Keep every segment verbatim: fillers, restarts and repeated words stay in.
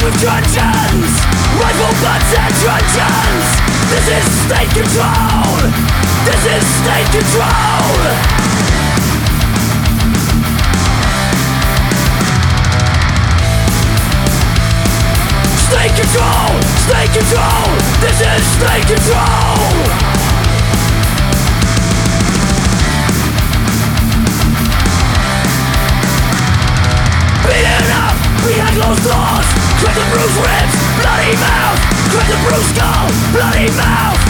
of truncheons, rifle butts and truncheons. This is state control. This is state control. State control, state control, this is state control. Beaten up, behind closed doors, crack the bruised ribs, bloody mouth, crack the bruised skull, bloody mouth.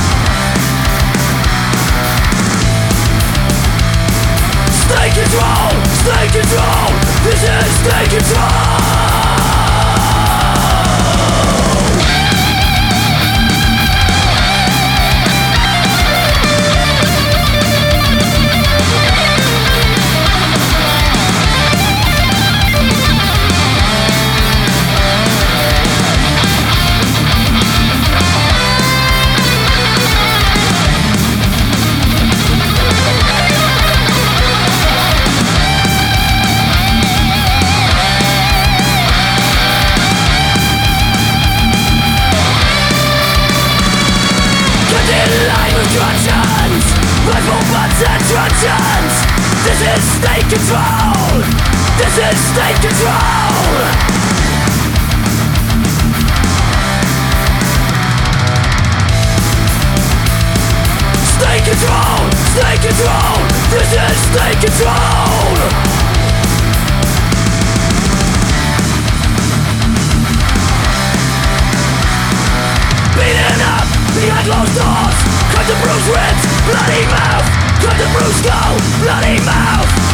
State control, state control, this is state control. Truncheons, rifle butts and truncheons. This is state control. This is state control. State control, state control. This is state control. Beaten up behind closed doors, cut the bruised ribs, bloody mouth, cut the bruised skull, bloody mouth.